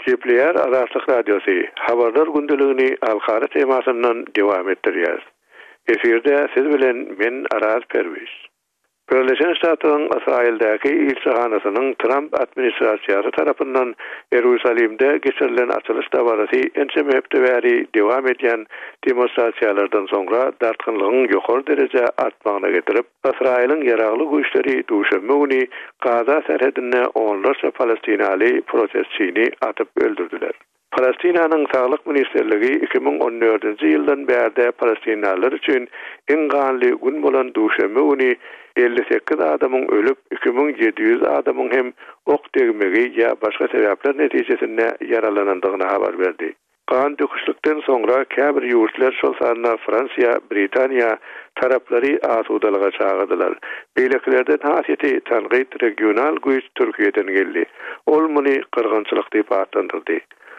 Kepler Araslık Radyosu Habardar gündülüğünü alqara temasından devam ettirýär. Efirde siz bilen men Araz Perwiz. Birleşen Ştatlaryň Israildäki ilçehanasynyň Trump administrasiýasy tarapyndan Ýerusalimde geçirilen açylış dabarasy ençe mehepde bäri dewam edýän demonstrasiýalardan soňra dartgynlygyň ýokary derejä artmagyna getirip, Israiliň ýaragly güýçleri duşanma güni Gaza serhedine onlarca Palestinaly protestçini atyp öldürdüler. Palestinanyň Saglyk Ministerligi 2014-nji ýyldan bäri Palestinalylar üçin iň ganly gün bolan duşanma güni 58 adamyň ölüp 2700 adamyň hem ok degmegi ýa başga sebäpler netijesinde yaralanandygyny habar berdi. Kan döküşlükden soňra käbir ýurtlar şol sanyna Fransiýa, Britaniýa taraplary asudalyga çağırdylar. Beýleklerden hasyety tanqid regional güýç Türkiýeden geldi. Ol muny kırgınçylyk diýip atlandyrdy.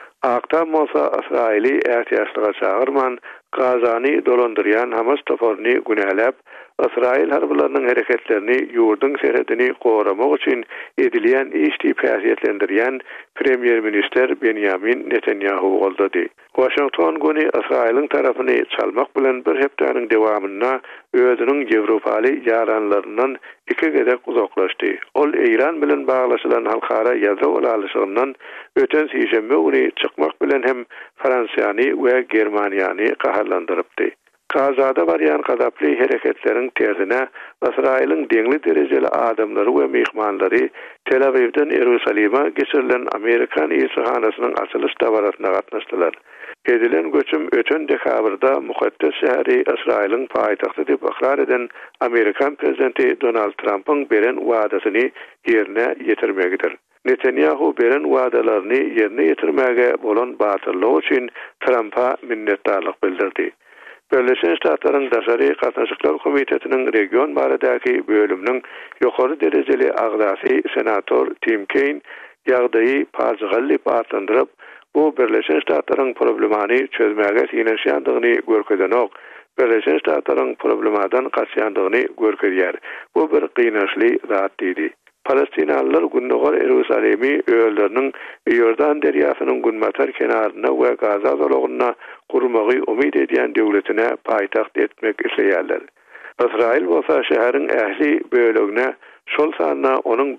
Aktam bolsa Israili ähtiýaçlyga çağırman Gazany dolandyrýan Hamas toporny günäläp Israil harbylarynyň hereketlerini ýurdun serhedini goramak üçin edilýän işdi päsiýetlendirýän Premier Minister Benjamin Netanyahu goldady. Washington güni Israiliň tarapyny çalmak bilen bir hepdäniň dewamyna özüniň Ýewropaly ýaranlaryndan iki gedek uzaklaşdy. Ol İran bilen baglaşylan halkara ýaza ulaşygyndan öten sýşembe güni çykmak bilen hem Fransiýany we Germaniýany gaharlandyrypdy. Gazada barýan gadaply hereketleriň tersine Israiliň deňli derejeli adamlary we mehmanlary Tel Avivden Ýerusalima geçirilen Amerikan elçihanasynyň açylış dabarasyna gatnaşdylar. Edilen göçüm öten dekabrda mukaddes şäheri Israiliň paýtagty diýip ikrar eden Amerikan prezidenti Donald Trump'yň beren wadasyny ýerine ýetirmegidir. Netanyahu beren wadalaryny ýerine ýetirmäge bolan batyrlyk üçin Trump'a minnetdarlyk bildirdi. Birleşen Ştatlaryň Daşary Gatnaşyklar Komitetiniň region baradaky bölüminiň ýokary derejeli agdasy senator Tim Kaine ýagdaýy paýgaly atlandyryp, bu Birleşen Ştatlaryň problemany çözmäge ýeneşýändigini görkezdenok, Birleşen Ştatlaryň problemadan gaçýandygyny görkezýär. Bu bir gynançly zat diýdi. Palestinalılar gündogar Ýerusalemi öýelleriniň Ýordan derýasynyň günmatar kenaryna we Gaza zolagyna gurmagy umyt edýän döwletine paýtagt etmek isleýärler. Israil bolsa şäheriň ähli bölegine şol sanyna onuň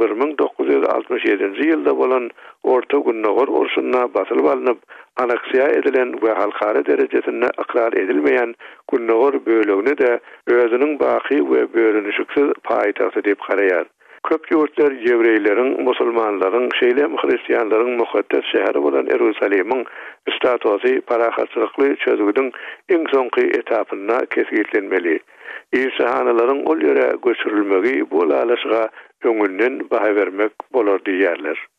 1967-nji ýylda bolan orta gündogar urşunyna basylyp alınıp aneksiýa edilen we halkara derejesinde ikrar edilmeýän gündogar bölegine de özüniň baky we bölünüşiksiz paýtagty diýip garaýar. Köp ýurtlar ýewreýleriň, musulmanlaryň, şeýlem hristiýanlaryň mukaddes şäheri bolan Ýerusalimiň statusy parahatçylykly çözgüdiň iň soňky etapyna kesgitlenmeli. İlçehanalaryň ol ýere göçürilmegi bu lalaşyga öňünden baha bermek bolar diýerler.